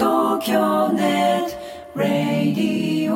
東京ネットラディ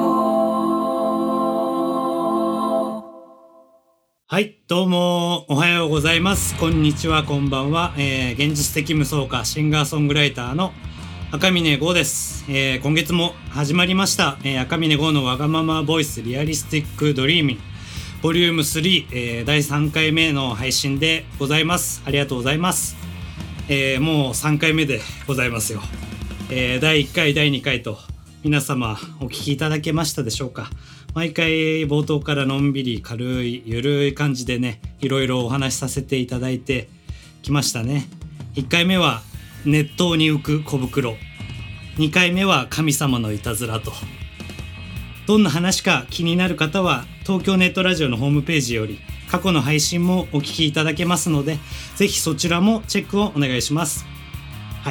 オ。 はい、どうもおはようございます。こんにちは、こんばんは。現実的無双家シンガーソングライターの赤嶺剛です。今月も始まりました、赤嶺剛のわがままボイスリアリスティックドリーミングボリューム3、第3回目の配信でございます。ありがとうございます。もう3回目でございますよ。第1回第2回と皆様お聞きいただけましたでしょうか。毎回冒頭からのんびり軽いゆるい感じでね、いろいろお話しさせていただいてきましたね。1回目は熱湯に浮く小袋、2回目は神様のいたずらと。どんな話か気になる方は東京ネットラジオのホームページより過去の配信もお聞きいただけますので、ぜひそちらもチェックをお願いします。はい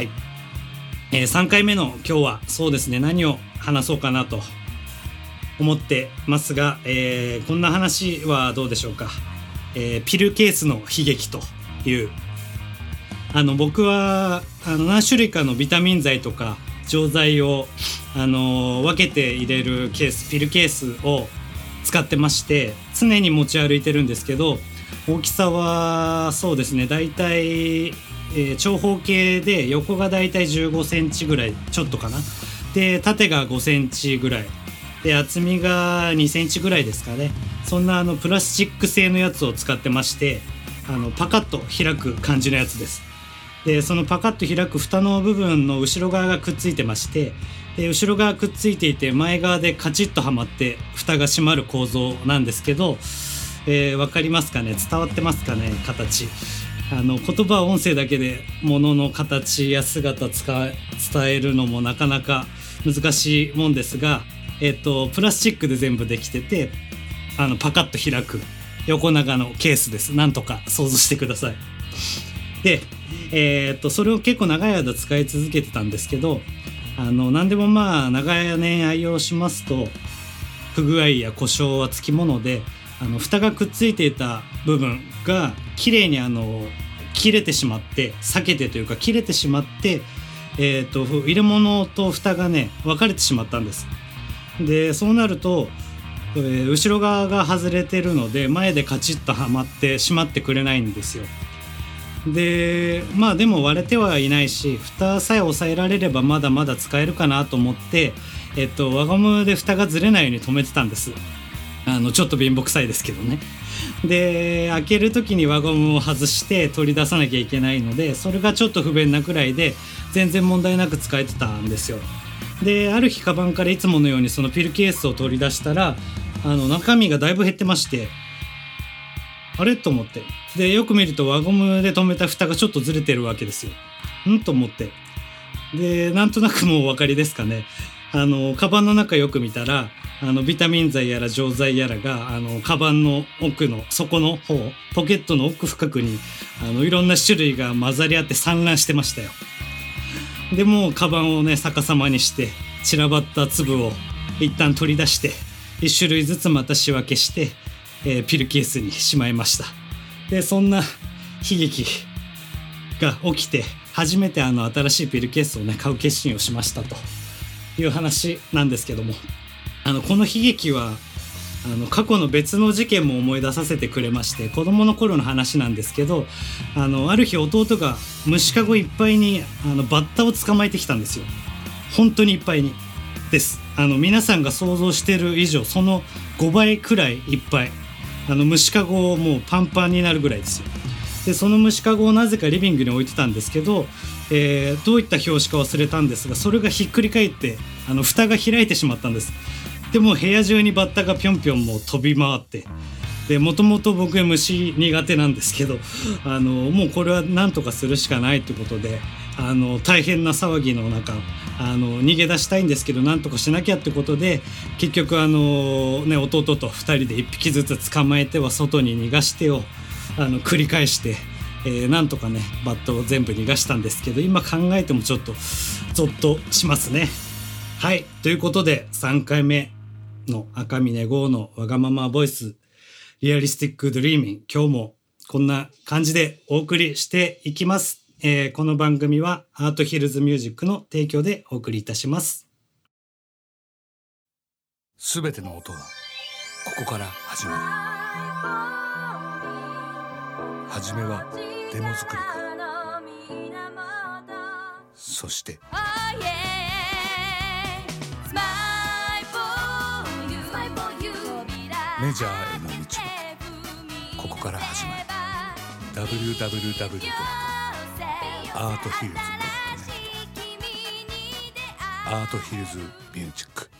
、3回目の今日はそうですね、何を話そうかなと思ってますが、こんな話はどうでしょうか。ピルケースの悲劇という、僕は何種類かのビタミン剤とか錠剤を分けて入れるケース、ピルケースを使ってまして、常に持ち歩いてるんですけど、大きさはそうですね、だいたい長方形で横がだいたい15センチぐらいちょっとかな、で縦が5センチぐらいで、厚みが2センチぐらいですかね。そんなプラスチック製のやつを使ってまして、パカッと開く感じのやつです。でそのパカッと開く蓋の部分の後ろ側がくっついてまして、で後ろ側くっついていて前側でカチッとはまって蓋が閉まる構造なんですけど、わかりますかね、伝わってますかね、形。言葉は音声だけで物の形や姿伝えるのもなかなか難しいもんですが、プラスチックで全部できてて、パカッと開く横長のケースです。なんとか想像してください。で、それを結構長い間使い続けてたんですけど、何でもまあ長年愛用しますと不具合や故障はつきもので、蓋がくっついていた部分が綺麗に切れてしまって、裂けてというか切れてしまって、入れ物と蓋がね分かれてしまったんです。でそうなると、後ろ側が外れてるので前でカチッとはまってしまってくれないんですよ。でまあでも割れてはいないし、蓋さえ押さえられればまだまだ使えるかなと思って、輪ゴムで蓋がずれないように留めてたんです。ちょっと貧乏くさいですけどね。で開ける時に輪ゴムを外して取り出さなきゃいけないので、それがちょっと不便なくらいで全然問題なく使えてたんですよ。である日カバンからいつものようにそのピルケースを取り出したら、中身がだいぶ減ってまして、あれと思って、でよく見ると輪ゴムで留めた蓋がちょっとずれてるわけですよ。と思って、でなんとなくもうお分かりですかね。カバンの中よく見たらビタミン剤やら錠剤やらがカバンの奥の底の方、ポケットの奥深くにいろんな種類が混ざり合って散乱してましたよ。でもうカバンをね逆さまにして散らばった粒を一旦取り出して1種類ずつまた仕分けして、ピルケースにしまいました。でそんな悲劇が起きて初めて新しいピルケースをね買う決心をしましたという話なんですけども、この悲劇は過去の別の事件も思い出させてくれまして、子供の頃の話なんですけど、ある日弟が虫かごいっぱいにバッタを捕まえてきたんですよ。本当にいっぱいにです。皆さんが想像してる以上、その5倍くらいいっぱい、虫かごもうパンパンになるぐらいですよ。でその虫かごをなぜかリビングに置いてたんですけど、どういった拍子か忘れたんですが、それがひっくり返って蓋が開いてしまったんです。でも部屋中にバッタがぴょんぴょんもう飛び回って、でもともと僕は虫苦手なんですけど、もうこれは何とかするしかないということで、大変な騒ぎの中逃げ出したいんですけど、何とかしなきゃってことで、結局弟と2人で1匹ずつ捕まえては外に逃がしてを繰り返して、なんとかねバッタを全部逃がしたんですけど、今考えてもちょっとゾッとしますね。はい、ということで3回目の赤嶺剛のわがままボイスリアリスティックドリーミング、今日もこんな感じでお送りしていきます。 この番組はアートヒルズミュージックの提供でお送りいたします。 すべての音はここから始まる。はじめはデモ作りから、そしてメジャーへの道はここから始まる。 www.arthills.net アートヒルズミュージック。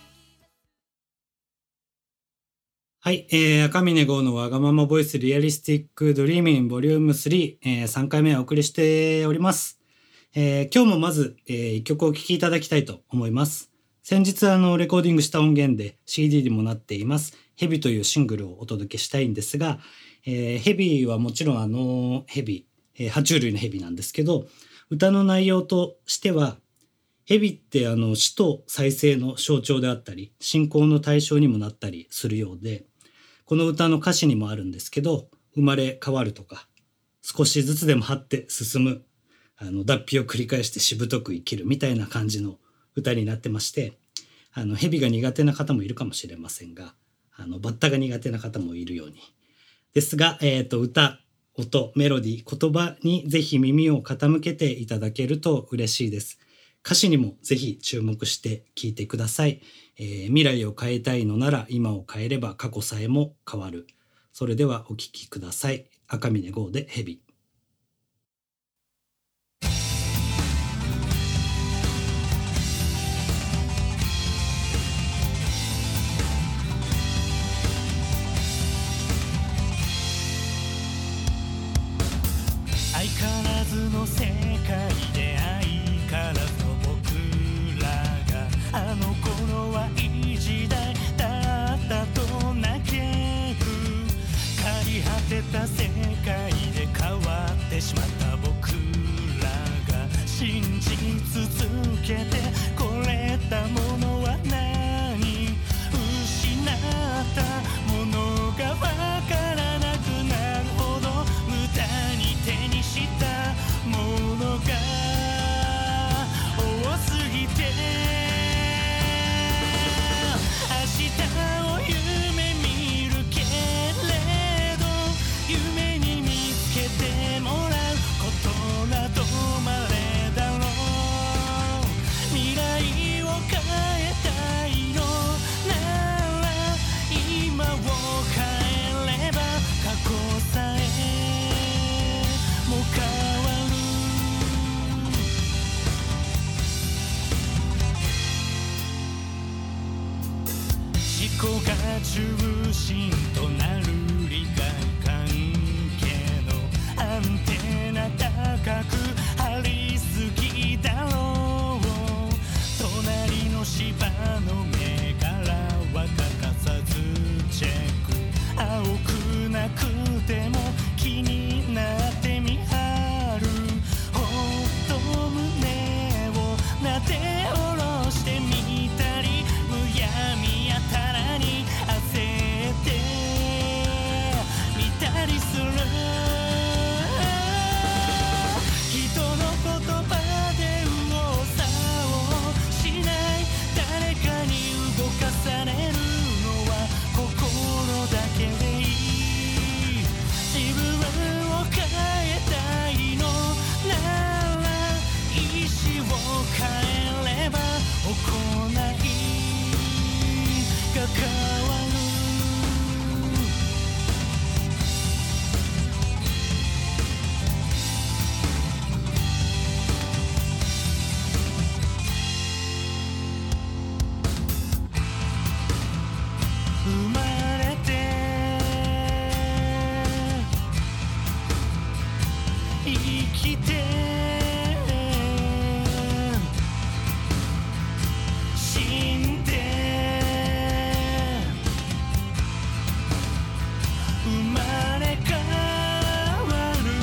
はい、赤嶺剛のわがままボイスリアリスティックドリーミンボリューム3、3回目お送りしております。今日もまず、1曲お聴きいただきたいと思います。先日レコーディングした音源で CD にもなっていますヘビというシングルをお届けしたいんですが、ヘビはもちろんヘビ、爬虫類のヘビなんですけど、歌の内容としてはヘビって死と再生の象徴であったり信仰の対象にもなったりするようで、この歌の歌詞にもあるんですけど、生まれ変わるとか少しずつでも這って進む、脱皮を繰り返してしぶとく生きるみたいな感じの歌になってまして、ヘビが苦手な方もいるかもしれませんが、バッタが苦手な方もいるようにですが、歌、音、メロディー、言葉にぜひ耳を傾けていただけると嬉しいです。歌詞にもぜひ注目して聴いてください。未来を変えたいのなら今を変えれば過去さえも変わる。それではお聴きください。赤嶺剛でヘビ。 相変わらずの世界で相変わらずの僕らが、あの頃はいい時代だったと嘆く。枯り果てた世界で変わってしまった僕らが信じ続けてこれたものは何、失ったものがわからなくなるほど無駄に手にしたものが多すぎて、明日を夢見るけれど夢に見つけてもらうことなどまれだろう。未来を変えたいのなら今を変えれば過去さえも変わる。思考が中心となる利害関係のアンテナ高く張りすぎだろう。隣の芝の目からは欠かさずチェック、青くなくても気になってみはる。ほっと胸をなで下ろしてみたり、むやみやたらに焦ってみたりする。人の言葉で右往左往しない、誰かに動かされるのは心だけでいい。自分を変えたいのなら意志を変えれば行いが変わる。生まれて生きて死んで生まれ変わる。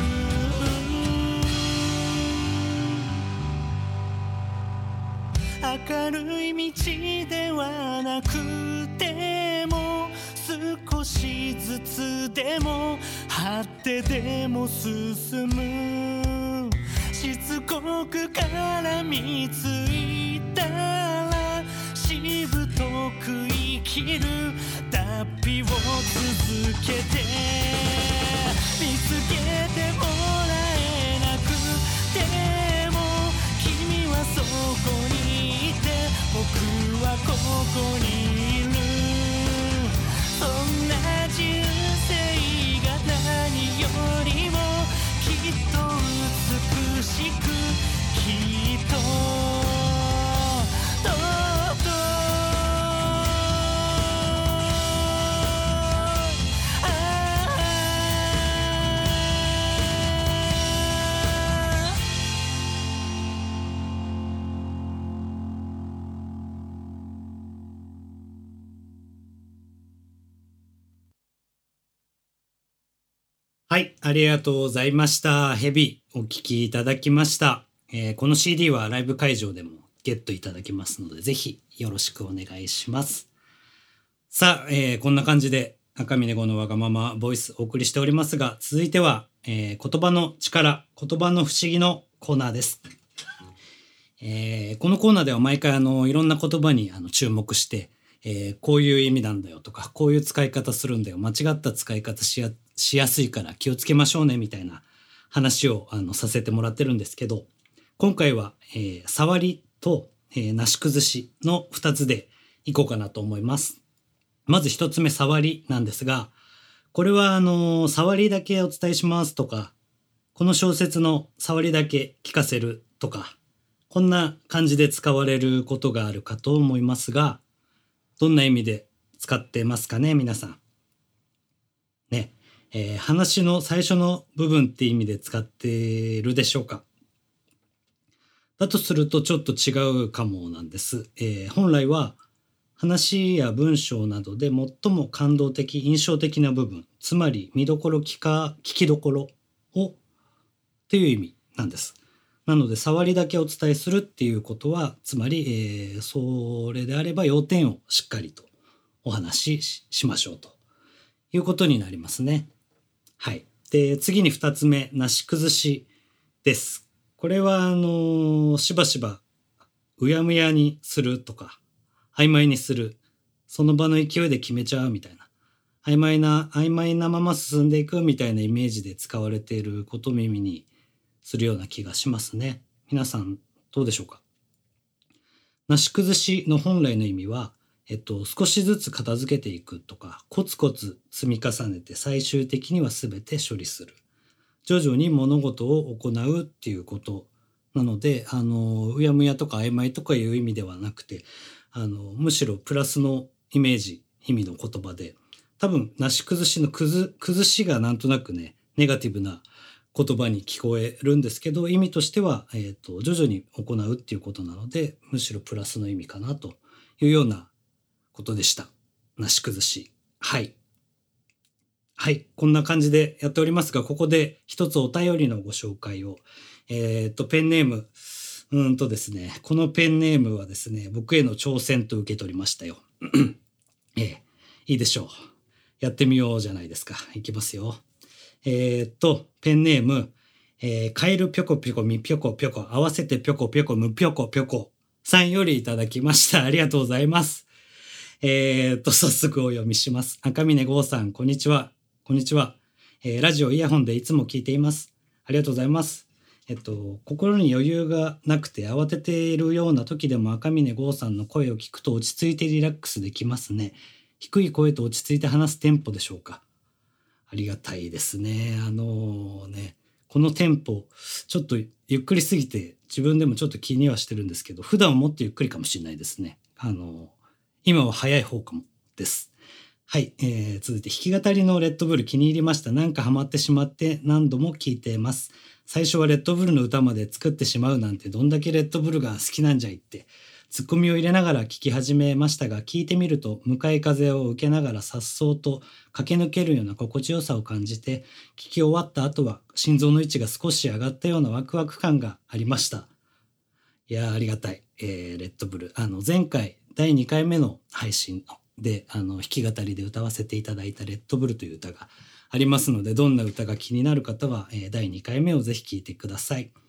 明るい道ではなくても少しずつでも張ってでも進む。 しつこく絡みついたらしぶとく生きる旅を続けて見つけてもらえなくても君はそこにいて僕はここにいるそんな人生が何よりもきっと美しくきっととうとうはい、ありがとうございました。ヘビお聴きいただきました。この CD はライブ会場でもゲットいただけますので、ぜひよろしくお願いします。さあ、こんな感じで赤峰5のわがままボイスお送りしておりますが、続いては、言葉の力、言葉の不思議のコーナーです。このコーナーでは毎回いろんな言葉に注目して、こういう意味なんだよとか、こういう使い方するんだよ、間違った使い方しやすいから気をつけましょうねみたいな話をさせてもらってるんですけど、今回は、触りと、なし崩しの2つでいこうかなと思います。まず1つ目、触りなんですが、これは触りだけお伝えしますとか、この小説の触りだけ聞かせるとか、こんな感じで使われることがあるかと思いますが、どんな意味で使ってますかね、皆さん。ね、話の最初の部分って意味で使ってるでしょうか。だとするとちょっと違うかもなんです。本来は話や文章などで最も感動的、印象的な部分、つまり見どころ、聞きどころをっていう意味なんです。なので触りだけお伝えするっていうことは、つまり、それであれば要点をしっかりとお話ししましょうということになりますね。はい。で、次に2つ目、なし崩しです。これはしばしばうやむやにするとか曖昧にする、その場の勢いで決めちゃうみたいな、曖昧なまま進んでいくみたいなイメージで使われていることを耳にするような気がしますね。皆さんどうでしょうか。なし崩しの本来の意味は、少しずつ片付けていくとか、コツコツ積み重ねて最終的には全て処理する、徐々に物事を行うっていうことなので、うやむやとか曖昧とかいう意味ではなくて、むしろプラスのイメージ、意味の言葉で、多分なし崩しの崩しがなんとなくね、ネガティブな言葉に聞こえるんですけど、意味としては、徐々に行うっていうことなので、むしろプラスの意味かなというようなことでした。なし崩し。はい。はい。こんな感じでやっておりますが、ここで一つお便りのご紹介を。ペンネーム、ですね、このペンネームはですね、僕への挑戦と受け取りましたよ。いいでしょう。やってみようじゃないですか。いきますよ。ペンネーム、カエルぴょこぴょこみぴょこぴょこ合わせてぴょこぴょこむぴょこぴょこさんよりいただきました。ありがとうございます。早速お読みします。赤峰剛さん、こんにちは。こんにちは。ラジオイヤホンでいつも聞いています。ありがとうございます。心に余裕がなくて慌てているような時でも赤峰剛さんの声を聞くと落ち着いてリラックスできますね。低い声と落ち着いて話すテンポでしょうか。ありがたいですね。このテンポちょっとゆっくりすぎて自分でもちょっと気にはしてるんですけど、普段はもっとゆっくりかもしれないですね。今は早い方かもです。はい、続いて弾き語りのレッドブル気に入りました。なんかハマってしまって何度も聴いています。最初はレッドブルの歌まで作ってしまうなんてどんだけレッドブルが好きなんじゃいってツッコミを入れながら聴き始めましたが、聴いてみると向かい風を受けながら颯爽と駆け抜けるような心地よさを感じて、聴き終わった後は心臓の位置が少し上がったようなワクワク感がありました。いやありがたい、レッドブル前回第2回目の配信で弾き語りで歌わせていただいたレッドブルという歌がありますので、どんな歌が気になる方は、第2回目をぜひ聴いてください。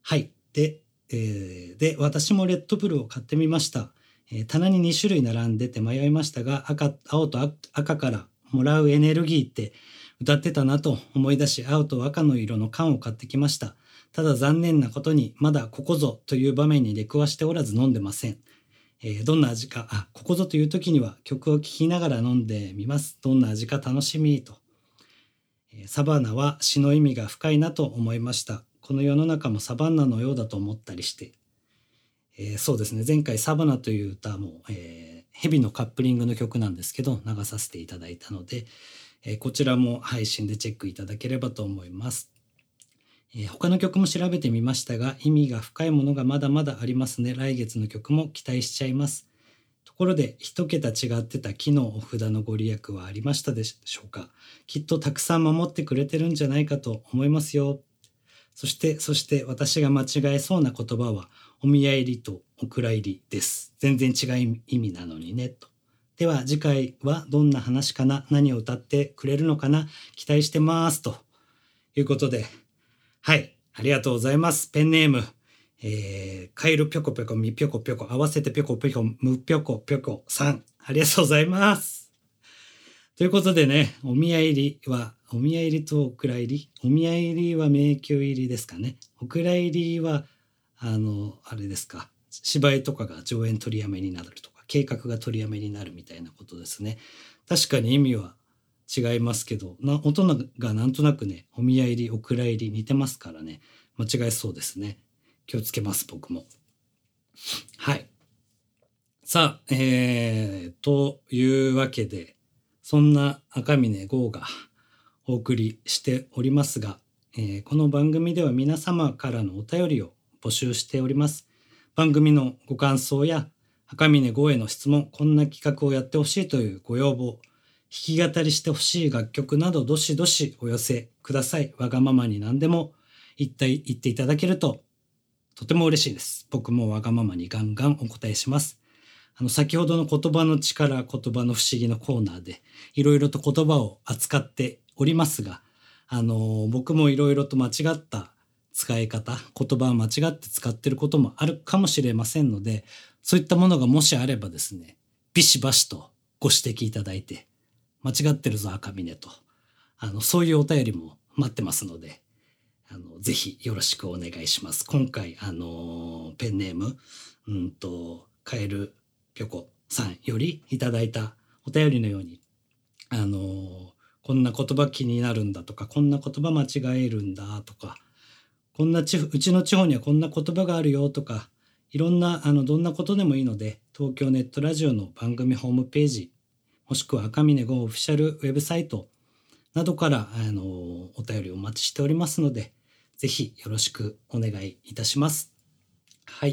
はい。で、私もレッドブルを買ってみました。棚に2種類並んでて迷いましたが、青と赤からもらうエネルギーって歌ってたなと思い出し、青と赤の色の缶を買ってきました。ただ残念なことに、まだここぞという場面に出くわしておらず飲んでません。どんな味か、ここぞという時には曲を聴きながら飲んでみます。どんな味か楽しみと。サバナは詩の意味が深いなと思いました。この世の中もサバンナのようだと思ったりして。そうですね、前回サバナという歌も、蛇のカップリングの曲なんですけど流させていただいたので、こちらも配信でチェックいただければと思います。他の曲も調べてみましたが、意味が深いものがまだまだありますね。来月の曲も期待しちゃいます。ところで、一桁違ってた木のお札のご利益はありましたでしょうか。きっとたくさん守ってくれてるんじゃないかと思いますよ。そして私が間違えそうな言葉は、お宮入りとお蔵入りです。全然違う意味なのにね、と。では次回はどんな話かな、何を歌ってくれるのかな、期待してます。ということで、はい、ありがとうございます。ペンネーム、カエルぴょこぴょこみぴょこぴょこ合わせてぴょこぴょこむぴょこぴょこさん、ありがとうございます。ということでね、お宮入りとお蔵入り、お宮入りは迷宮入りですかね。お蔵入りはあれですか、芝居とかが上演取りやめになるとか、計画が取りやめになるみたいなことですね。確かに意味は違いますけど、音がなんとなくね、お宮入り、お蔵入り似てますからね、間違えそうですね。気をつけます、僕も。はい。さあ、というわけで、そんな赤嶺剛がお送りしておりますが、この番組では皆様からのお便りを募集しております。番組のご感想や赤嶺剛への質問、こんな企画をやってほしいというご要望、弾き語りしてほしい楽曲などどしどしお寄せください。わがままに何でも言っていただけるととても嬉しいです。僕もわがままにガンガンお答えします。先ほどの言葉の力、言葉の不思議のコーナーでいろいろと言葉を扱っておりますが、僕もいろいろと間違った使い方、言葉を間違って使っていることもあるかもしれませんので、そういったものがもしあればですね、ビシバシとご指摘いただいて、間違ってるぞ赤嶺と、そういうお便りも待ってますので、ぜひよろしくお願いします。今回ペンネームカエルぴょこさんよりいただいたお便りのように、こんな言葉気になるんだとか、こんな言葉間違えるんだとか、うちの地方にはこんな言葉があるよとか、いろんなどんなことでもいいので、東京ネットラジオの番組ホームページ、もしくは赤嶺剛オフィシャルウェブサイトなどからお便りお待ちしておりますので、ぜひよろしくお願いいたします。はい。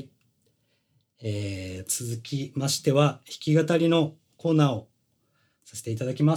続きましては弾き語りのコーナーをさせていただきます。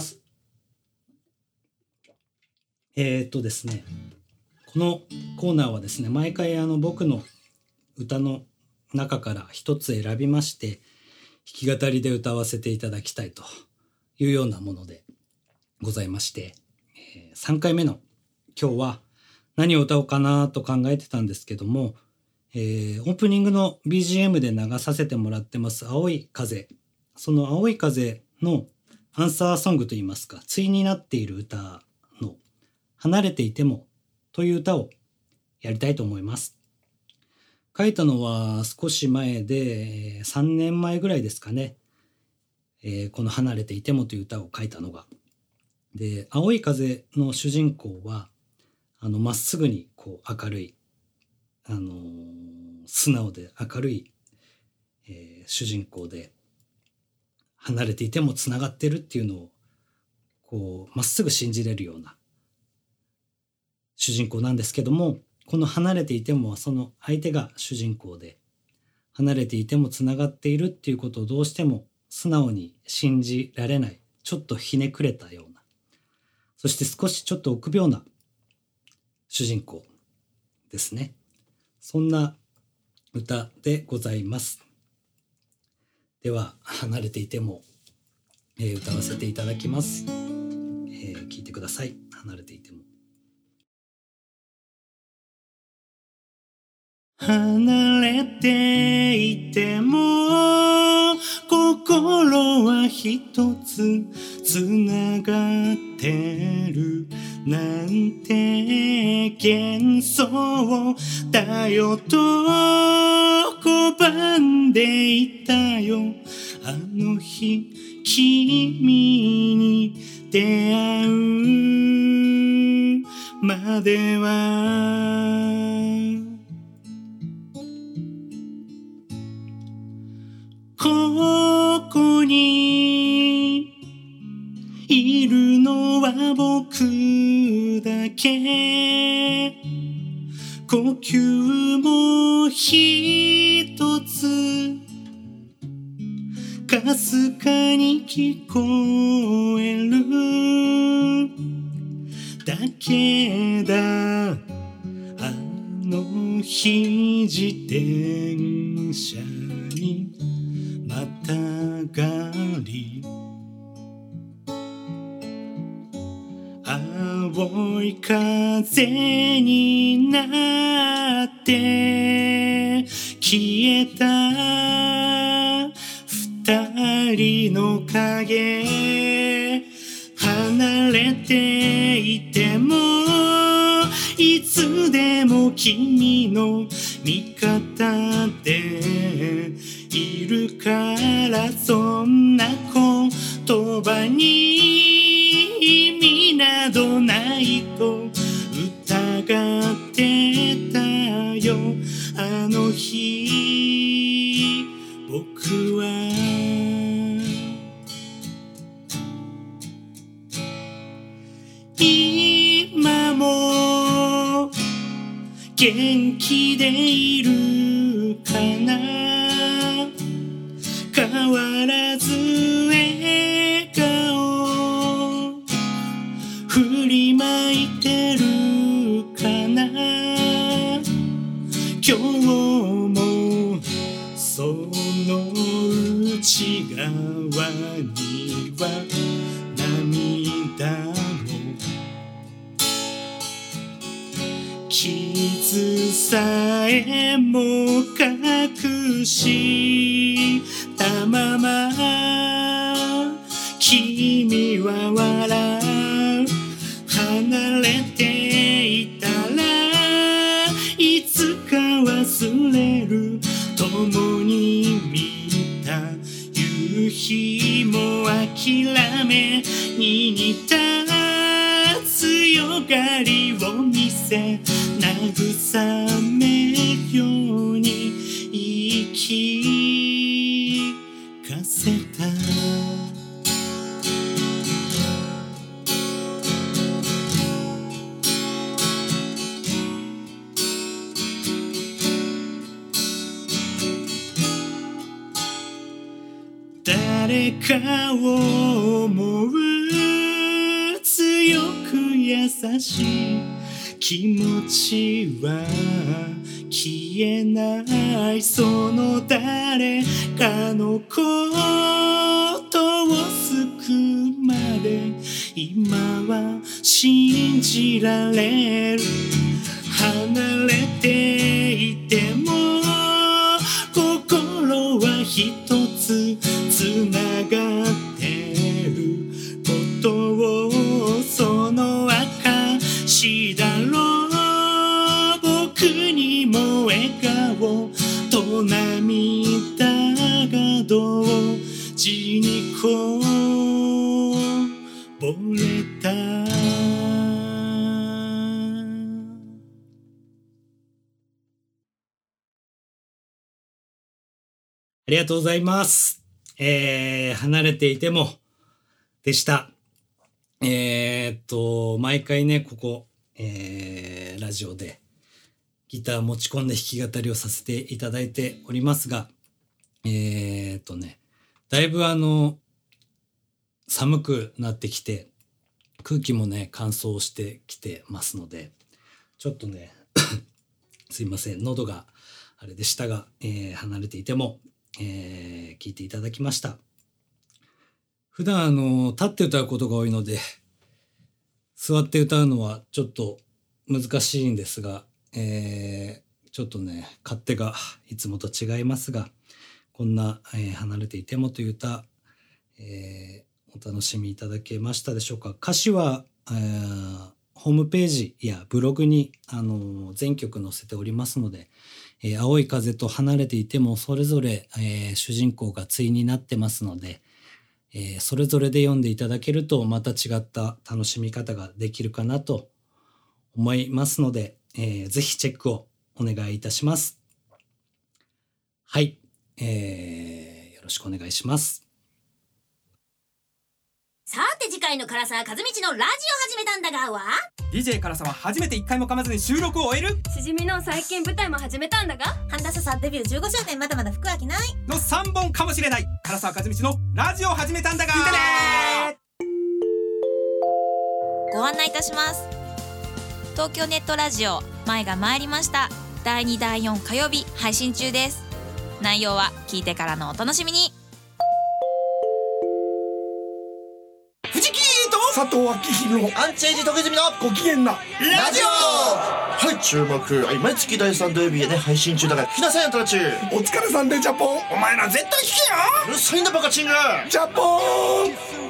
ですね、このコーナーはですね、毎回僕の歌の中から一つ選びまして弾き語りで歌わせていただきたいというようなものでございまして、3回目の今日は何を歌おうかなと考えてたんですけども、オープニングの BGM で流させてもらってます青い風、その青い風のアンサーソングといいますか、対になっている歌の離れていてもという歌をやりたいと思います。書いたのは少し前で3年前ぐらいですかね。この離れていてもという歌を書いたのが。で、青い風の主人公はまっすぐにこう明るい素直で明るい、主人公で、離れていてもつながってるっていうのをこうまっすぐ信じれるような主人公なんですけども、この離れていてもはその相手が主人公で、離れていてもつながっているっていうことをどうしても素直に信じられない、ちょっとひねくれたような、そして少しちょっと臆病な主人公ですね。そんな歌でございます。では離れていても、歌わせていただきます。聞いてください。離れていても。 離れていても心は一つつながってるなんて幻想だよと拒んでいたよあの日君に出会うまではここにいるのは僕だけ呼吸も一つかすかに聞こえるだけだあの日自転車にまたがり青い風になって消えた二人の影離れていてもいつでも君の味方でいるからそんな言葉に意味などないと疑ってたよあの日僕は今も元気でいるかな変わらず笑顔振りまいてるかな今日もその内側には涙も傷さえも隠したまま君は笑う離れていたらいつか忘れる共に見た夕日も諦めに似た強がりを見せ慰めるように言い聞かせた誰かを思う強く優しい気持ちは消えないその誰かのことを救うまで今は信じられる離れていても心は一つつながってることをその証だろう僕にも笑顔と涙が同時にこぼれたありがとうございます。離れていてもでした。毎回ね、ここ、ラジオでギター持ち込んで弾き語りをさせていただいておりますが、だいぶ寒くなってきて、空気もね、乾燥してきてますので、ちょっとね、すいません、喉があれでしたが、離れていても、聞いていただきました。普段立って歌うことが多いので座って歌うのはちょっと難しいんですが、今ちょっとね勝手がいつもと違いますが、こんな、離れていてもという歌、お楽しみいただけましたでしょうか。歌詞は、ホームページやブログに全曲載せておりますので、青い風と離れていてもそれぞれ、主人公が対になってますので、それぞれで読んでいただけるとまた違った楽しみ方ができるかなと思いますので、ぜひチェックをお願いいたします。はい、よろしくお願いします。 さて次回の唐沢和道のラジオ始めたんだがは DJ 唐沢初めて1回も噛まずに収録を終えるしじみの最近舞台も始めたんだが半田笹デビュー15周年まだまだ服飽きないの3本かもしれない唐沢和道のラジオ始めたんだが聞いてね。 ご案内いたします。東京ネットラジオ前が参りました。第2第4火曜日配信中です。内容は聞いてからのお楽しみに。 藤木と佐藤明宏アンチエイジ時積みのご機嫌なラジオはい注目、毎月第3土曜日でね配信中だから聞きなさいよトラチお疲れさんでジャポン。 お前ら絶対聞けよ。 うるさいんだバカチングジャポン。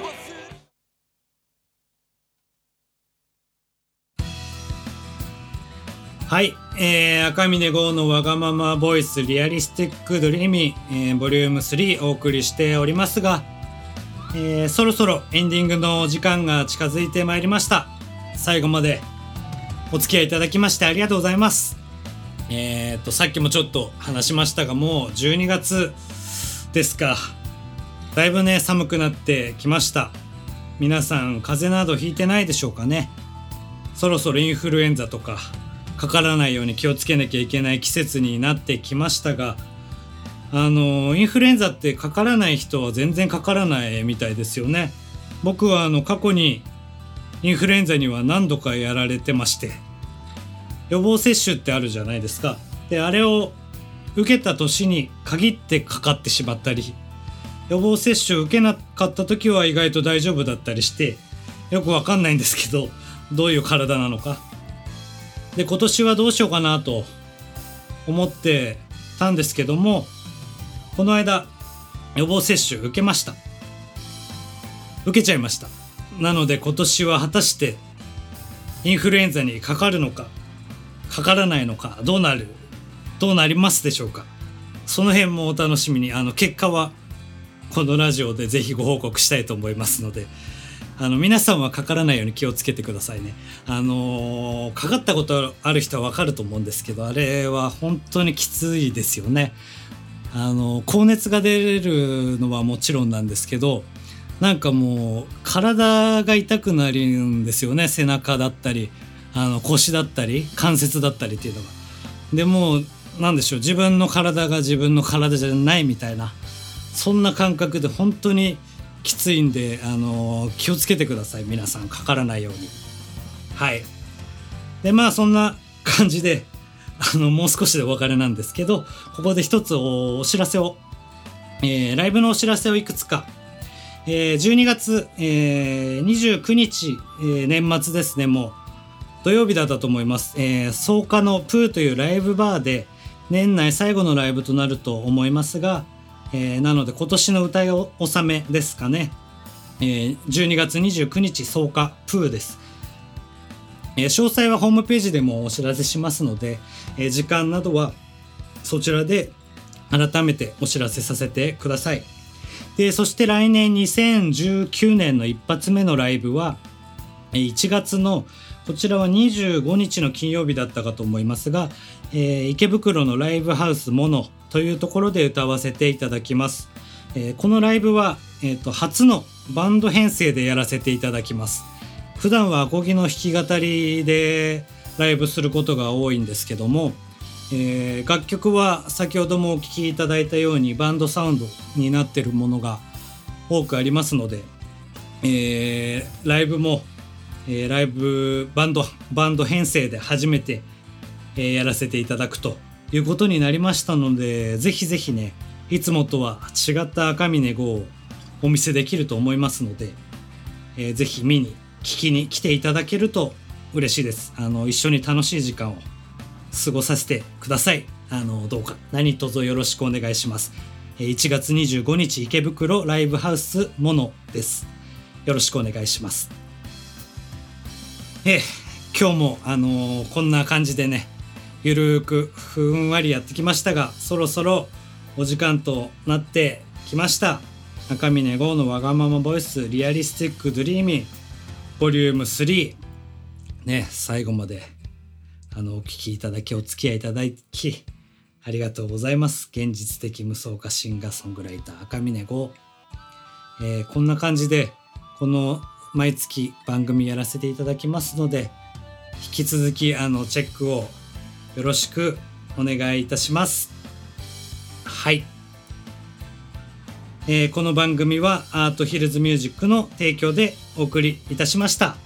はい、赤嶺剛のわがままボイスリアリスティックドリーミー、ボリューム3お送りしておりますが、そろそろエンディングの時間が近づいてまいりました。最後までお付き合いいただきましてありがとうございます。さっきもちょっと話しましたが、もう12月ですか。だいぶね寒くなってきました。皆さん風邪などひいてないでしょうかね。そろそろインフルエンザとかかからないように気をつけなきゃいけない季節になってきましたが、インフルエンザってかからない人は全然かからないみたいですよね。僕は過去にインフルエンザには何度かやられてまして、予防接種ってあるじゃないですか。であれを受けた年に限ってかかってしまったり、予防接種を受けなかった時は意外と大丈夫だったりして、よくわかんないんですけど、どういう体なのか。で今年はどうしようかなと思ってたんですけども、この間予防接種受けました。受けちゃいました。なので今年は果たしてインフルエンザにかかるのかかからないのか、どうなりますでしょうか。その辺もお楽しみに。結果はこのラジオでぜひご報告したいと思いますので、皆さんはかからないように気をつけてくださいね。かかったことある人はわかると思うんですけど、あれは本当にきついですよね。高熱が出るのはもちろんなんですけど、なんかもう体が痛くなるんですよね。背中だったり腰だったり関節だったりっていうのが。でもなんでしょう、自分の体が自分の体じゃないみたいな、そんな感覚で本当にきついんで、気をつけてください。皆さんかからないように。はい。でそんな感じでもう少しでお別れなんですけど、ここで一つお知らせを、ライブのお知らせをいくつか、12月、29日、年末ですね。もう土曜日だったと思います。草加のプーというライブバーで年内最後のライブとなると思いますが、なので今年の歌い納めですかね。12月29日草加プーです。詳細はホームページでもお知らせしますので、時間などはそちらで改めてお知らせさせてください。でそして来年2019年の一発目のライブは1月のこちらは25日の金曜日だったかと思いますが、池袋のライブハウスモノというところで歌わせていただきます。このライブは、初のバンド編成でやらせていただきます。普段はアコギの弾き語りでライブすることが多いんですけども、楽曲は先ほどもお聴きいただいたようにバンドサウンドになっているものが多くありますので、ライブも、ライブバンド編成で初めて、やらせていただくということになりましたので、ぜひぜひね、いつもとは違った赤嶺剛をお見せできると思いますので、ぜひ見に聞きに来ていただけると嬉しいです。一緒に楽しい時間を過ごさせてください。どうか何卒よろしくお願いします。1月25日池袋ライブハウスモノです。よろしくお願いします。今日もこんな感じでね、ゆるーくふんわりやってきましたが、そろそろお時間となってきました。赤嶺剛のわがままボイスリアリスティックドリーミーボリューム3ね、最後までお聞きいただきお付き合いいただきありがとうございます。現実的無双歌シンガーソングライター赤嶺剛、こんな感じでこの毎月番組やらせていただきますので、引き続きチェックをよろしくお願いいたします。はい、この番組はアートヒルズミュージックの提供でお送りいたしました。